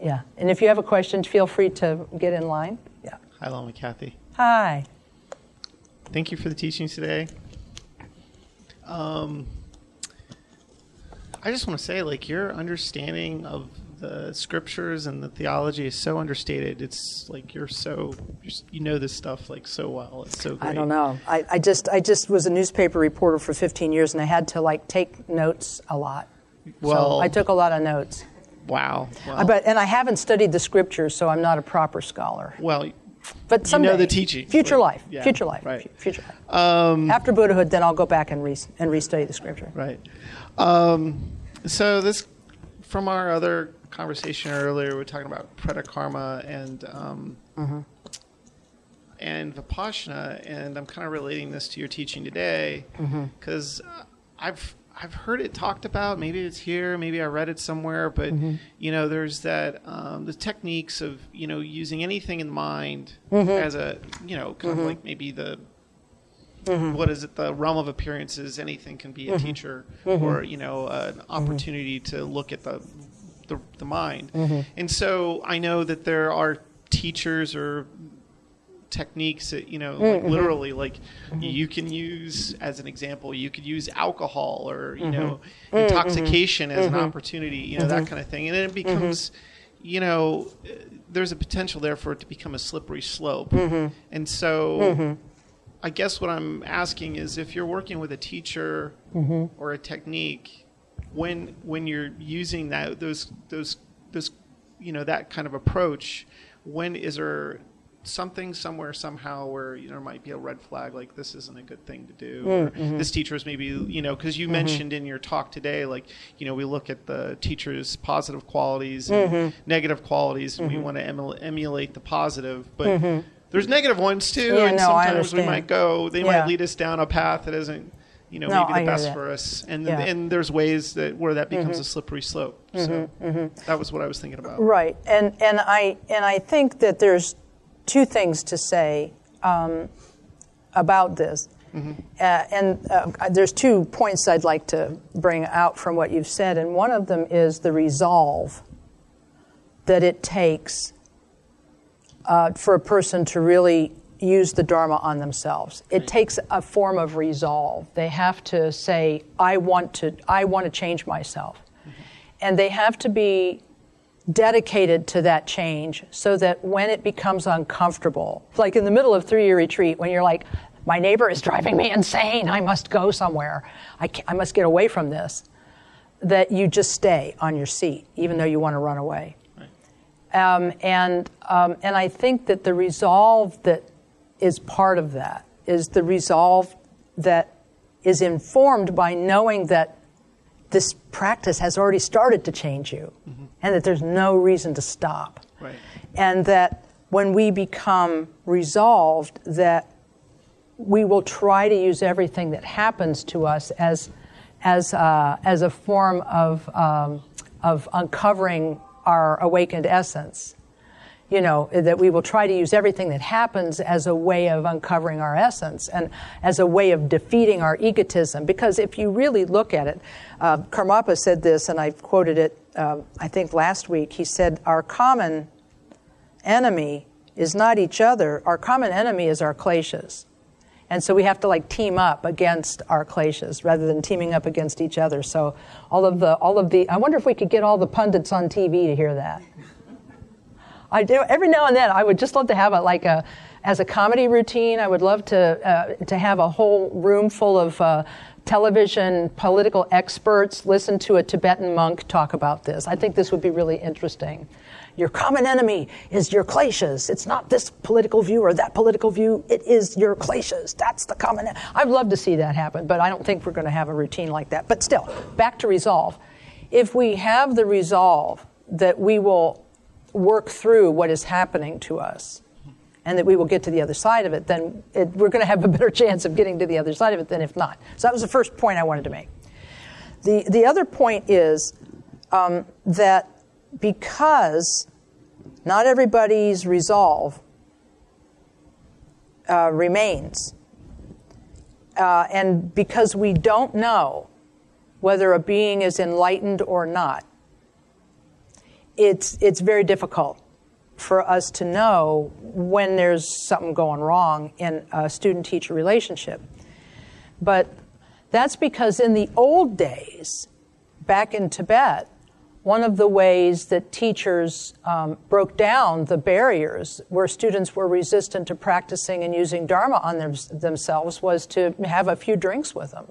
Yeah. And if you have a question, feel free to get in line. Yeah. Hi, Lama Kathy. Hi. Thank you for the teachings today. Um, I just want to say, like, your understanding of the scriptures and the theology is so understated. It's like you're so, you're, you know this stuff like so well. It's so great. I don't know. I, I just I just was a newspaper reporter for fifteen years, and I had to like take notes a lot. Well, so I took a lot of notes. Wow. Uh, Well, But and I haven't studied the scriptures, so I'm not a proper scholar. well, But someday, you know the teaching. future Like, life, yeah, future life, right. fu- future life. Um, After Buddhahood, then I'll go back and re- and restudy the scripture. Right. Um, so this, from our other conversation earlier, we were talking about preta-karma and um, Mm-hmm. and Vipassana, and I'm kind of relating this to your teaching today because Mm-hmm. I've I've heard it talked about. Maybe it's here, maybe I read it somewhere, but Mm-hmm. you know, there's that um, the techniques of you know using anything in mind Mm-hmm. as a you know kind of like maybe the what is it? The realm of appearances. Anything can be a Mm-hmm. teacher, or you know, an opportunity to look at the the, the mind. Mm-hmm. And so I know that there are teachers or techniques that you know, like Mm-hmm. literally, like you can use as an example. You could use alcohol or you know, Mm-hmm. intoxication as an opportunity. You know, that kind of thing, and then it becomes. You know, there's a potential there for it to become a slippery slope. And so I guess what I'm asking is if you're working with a teacher or a technique, when when you're using that those those those you know that kind of approach, when is there something somewhere somehow where you know there might be a red flag like this isn't a good thing to do or this teacher is maybe you know because you mentioned in your talk today like you know we look at the teacher's positive qualities and negative qualities and we want to emul- emulate the positive but there's negative ones too Yeah, and no, I sometimes we understand. might go they Yeah. might lead us down a path that isn't you know No, maybe I the hear best that. for us and Yeah. and there's ways that where that becomes a slippery slope so that was what I was thinking about. Right, and and I and I think that there's two things to say um, about this, uh, and uh, there's two points I'd like to bring out from what you've said, and one of them is the resolve that it takes uh, for a person to really use the Dharma on themselves. It Right. takes a form of resolve. They have to say, "I want to. I want to change myself," and they have to be dedicated to that change so that when it becomes uncomfortable, like in the middle of three-year retreat, when you're like, my neighbor is driving me insane, I must go somewhere, I, I must get away from this, that you just stay on your seat, even though you want to run away. Right. Um, and, um, and I think that the resolve that is part of that is the resolve that is informed by knowing that this practice has already started to change you, mm-hmm. and that there's no reason to stop. Right. And that when we become resolved, that we will try to use everything that happens to us as, as, uh, as a form of, um, of uncovering our awakened essence. You know, that we will try to use everything that happens as a way of uncovering our essence and as a way of defeating our egotism. Because if you really look at it, uh, Karmapa said this, and I quoted it, uh, I think last week. He said, our common enemy is not each other. Our common enemy is our kleshas. And so we have to like team up against our kleshas rather than teaming up against each other. So all of the, all of the, I wonder if we could get all the pundits on T V to hear that. I do every now and then. I would just love to have a like a, as a comedy routine. I would love to uh, to have a whole room full of uh, television political experts listen to a Tibetan monk talk about this. I think this would be really interesting. Your common enemy is your kleshas. It's not this political view or that political view. It is your kleshas. That's the common. En- I'd love to see that happen, but I don't think we're going to have a routine like that. But still, back to resolve. If we have the resolve that we will work through what is happening to us and that we will get to the other side of it, then it, we're going to have a better chance of getting to the other side of it than if not. So that was the first point I wanted to make. The, the other point is um, that because not everybody's resolve uh, remains, uh, and because we don't know whether a being is enlightened or not, it's it's very difficult for us to know when there's something going wrong in a student-teacher relationship. But that's because in the old days, back in Tibet, one of the ways that teachers um, broke down the barriers where students were resistant to practicing and using Dharma on them, themselves was to have a few drinks with them.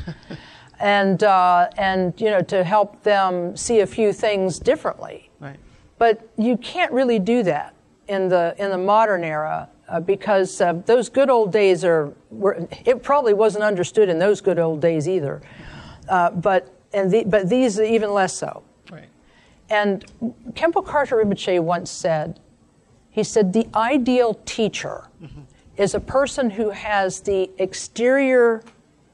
and, uh, and, you know, to help them see a few things differently. Right. But you can't really do that in the in the modern era uh, because uh, those good old days are. Were, it probably wasn't understood in those good old days either, uh, but and the, but these even less so. Right. And Khenpo Karthar Rinpoche once said, he said, the ideal teacher mm-hmm. is a person who has the exterior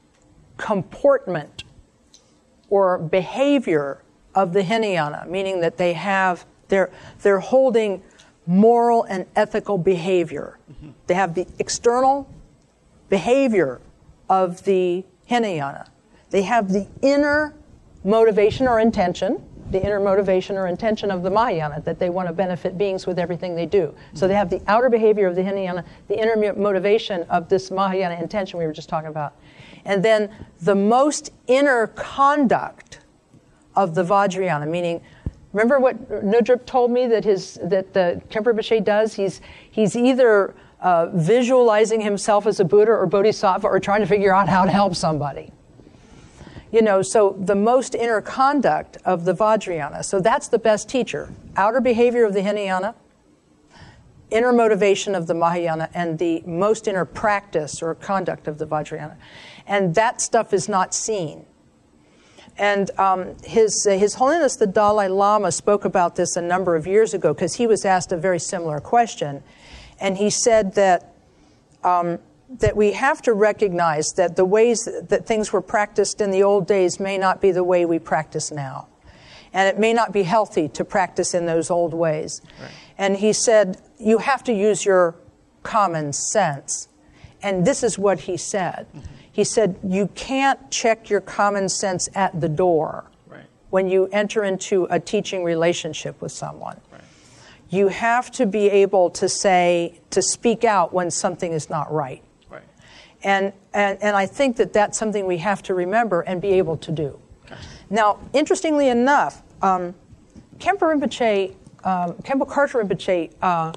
comportment or behavior of the Hinayana, meaning that they have they're they're holding moral and ethical behavior. Mm-hmm. They have the external behavior of the Hinayana. They have the inner motivation or intention, the inner motivation or intention of the Mahayana, that they want to benefit beings with everything they do. Mm-hmm. So they have the outer behavior of the Hinayana, the inner motivation of this Mahayana intention we were just talking about. And then the most inner conduct of the Vajrayana, meaning, remember what Nudrup told me that his that the Khenpo Rinpoche does? He's he's either uh, visualizing himself as a Buddha or Bodhisattva or trying to figure out how to help somebody. You know, so the most inner conduct of the Vajrayana. So that's the best teacher. Outer behavior of the Hinayana, inner motivation of the Mahayana, and the most inner practice or conduct of the Vajrayana. And that stuff is not seen. And um, his, uh, His Holiness the Dalai Lama spoke about this a number of years ago because he was asked a very similar question. And he said that um, that we have to recognize that the ways that things were practiced in the old days may not be the way we practice now. And it may not be healthy to practice in those old ways. Right. And he said, you have to use your common sense. And this is what he said. Mm-hmm. He said, you can't check your common sense at the door right. when you enter into a teaching relationship with someone. Right. You have to be able to say, to speak out when something is not right. Right. And, and, and I think that that's something we have to remember and be able to do. Okay. Now, interestingly enough, um, Khenpo Rinpoche, um, Khenpo Karthar Rinpoche, uh,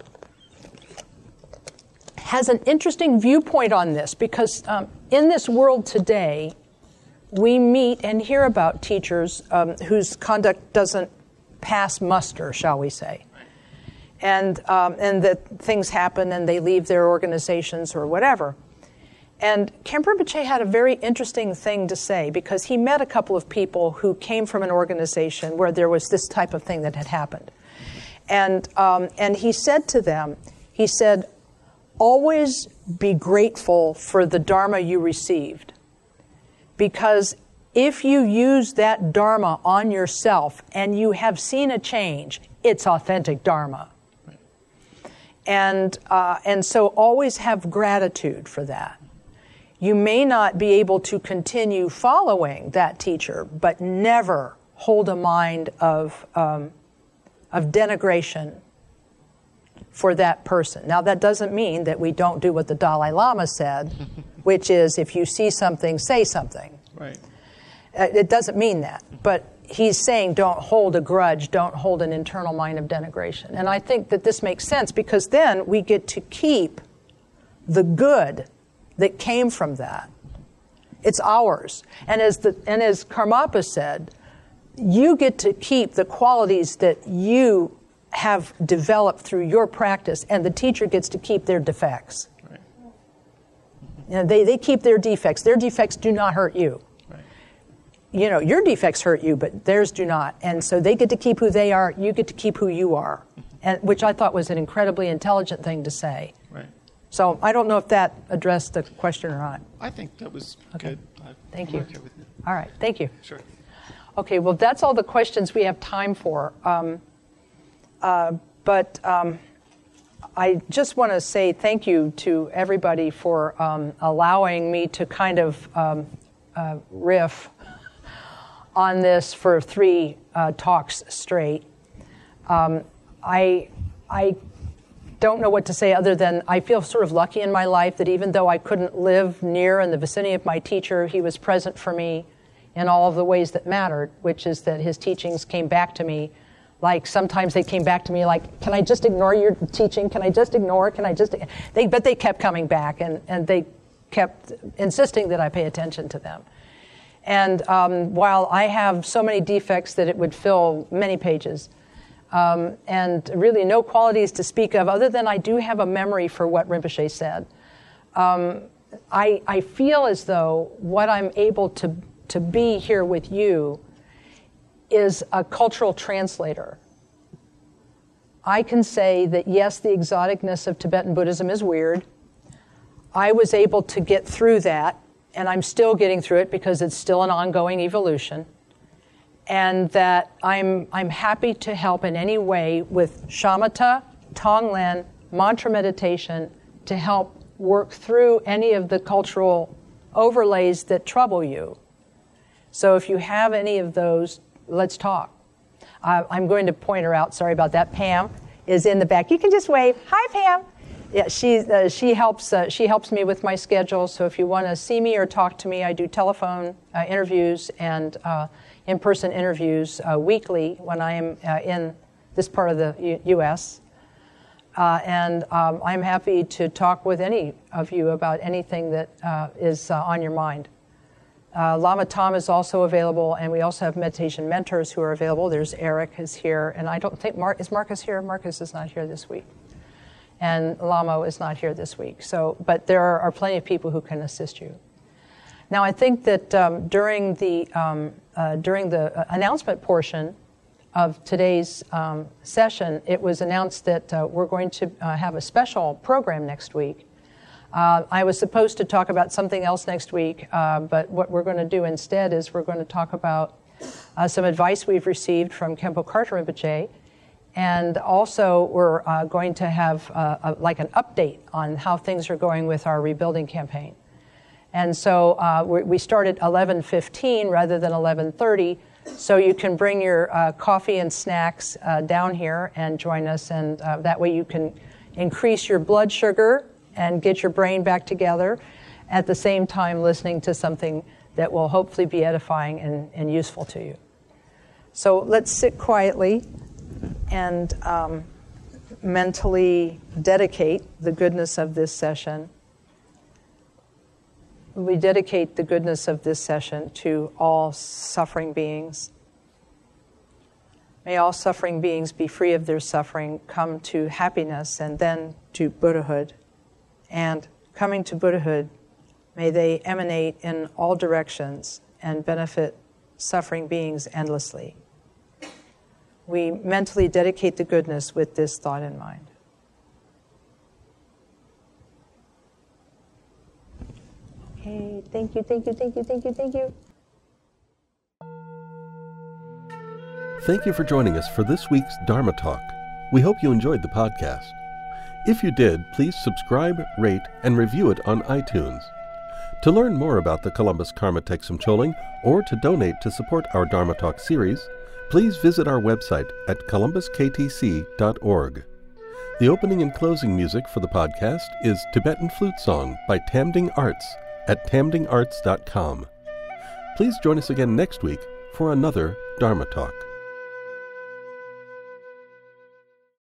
has an interesting viewpoint on this because um, in this world today, we meet and hear about teachers um, whose conduct doesn't pass muster, shall we say, and um, and that things happen and they leave their organizations or whatever. And Khenpo Rinpoche had a very interesting thing to say because he met a couple of people who came from an organization where there was this type of thing that had happened. And um, and he said to them, he said, always be grateful for the Dharma you received. Because if you use that Dharma on yourself and you have seen a change, it's authentic Dharma. Right. And, uh, and so always have gratitude for that. You may not be able to continue following that teacher, but never hold a mind of, um, of denigration for that person. Now, that doesn't mean that we don't do what the Dalai Lama said, which is if you see something, say something. Right. Uh, it doesn't mean that. But he's saying don't hold a grudge, don't hold an internal mind of denigration. And I think that this makes sense because then we get to keep the good that came from that. It's ours. And as the and as Karmapa said, you get to keep the qualities that you have developed through your practice, and the teacher gets to keep their defects. Right. You know, they, they keep their defects. Their defects do not hurt you. Right. You know, your defects hurt you, but theirs do not. And so they get to keep who they are, you get to keep who you are, and which I thought was an incredibly intelligent thing to say. Right. So I don't know if that addressed the question or not. I think that was okay. good. I, Thank I'm you. Okay with it. All right. Thank you. Sure. Okay. Well, that's all the questions we have time for. Um, Uh, but um, I just want to say thank you to everybody for um, allowing me to kind of um, uh, riff on this for three uh, talks straight. Um, I, I don't know what to say other than I feel sort of lucky in my life that even though I couldn't live near in the vicinity of my teacher, he was present for me in all of the ways that mattered, which is that his teachings came back to me. Like sometimes they came back to me like, can I just ignore your teaching? Can I just ignore? Can I just? They, but they kept coming back, and, and they kept insisting that I pay attention to them. And um, while I have so many defects that it would fill many pages, um, and really no qualities to speak of other than I do have a memory for what Rinpoche said, um, I, I feel as though what I'm able to, to be here with you is a cultural translator. I can say that, yes, the exoticness of Tibetan Buddhism is weird. I was able to get through that, and I'm still getting through it because it's still an ongoing evolution. And that I'm, I'm happy to help in any way with shamatha, tonglen, mantra meditation to help work through any of the cultural overlays that trouble you. So if you have any of those, let's talk. Uh, I'm going to point her out. Sorry about that. Pam is in the back. You can just wave. Hi, Pam. Yeah, she uh, she helps uh, she helps me with my schedule. So if you want to see me or talk to me, I do telephone uh, interviews and uh, in-person interviews uh, weekly when I am uh, in this part of the U- U.S. Uh, and um, I'm happy to talk with any of you about anything that uh, is uh, on your mind. Uh, Lama Tom is also available, and we also have meditation mentors who are available. There's Eric is here, and I don't think Mark is Marcus here. Marcus is not here this week, and Lamo is not here this week. So, but there are, are plenty of people who can assist you. Now, I think that um, during the um, uh, during the announcement portion of today's um, session, it was announced that uh, we're going to uh, have a special program next week. Uh, I was supposed to talk about something else next week, uh, but what we're going to do instead is we're going to talk about uh, some advice we've received from Khenpo Karthar Rinpoche, and also we're uh, going to have uh, a, like an update on how things are going with our rebuilding campaign. And so uh, we, we start at eleven fifteen rather than eleven thirty, so you can bring your uh, coffee and snacks uh, down here and join us, and uh, that way you can increase your blood sugar and get your brain back together at the same time listening to something that will hopefully be edifying and, and useful to you. So let's sit quietly and um, mentally dedicate the goodness of this session. We dedicate the goodness of this session to all suffering beings. May all suffering beings be free of their suffering, come to happiness, and then to Buddhahood. And coming to Buddhahood, may they emanate in all directions and benefit suffering beings endlessly. We mentally dedicate the goodness with this thought in mind. Okay, thank you, thank you, thank you, thank you, thank you. Thank you for joining us for this week's Dharma Talk. We hope you enjoyed the podcast. If you did, please subscribe, rate, and review it on iTunes. To learn more about the Columbus Karma Thegsum Choling or to donate to support our Dharma Talk series, please visit our website at columbus k t c dot org. The opening and closing music for the podcast is Tibetan Flute Song by Tamding Arts at tamding arts dot com. Please join us again next week for another Dharma Talk.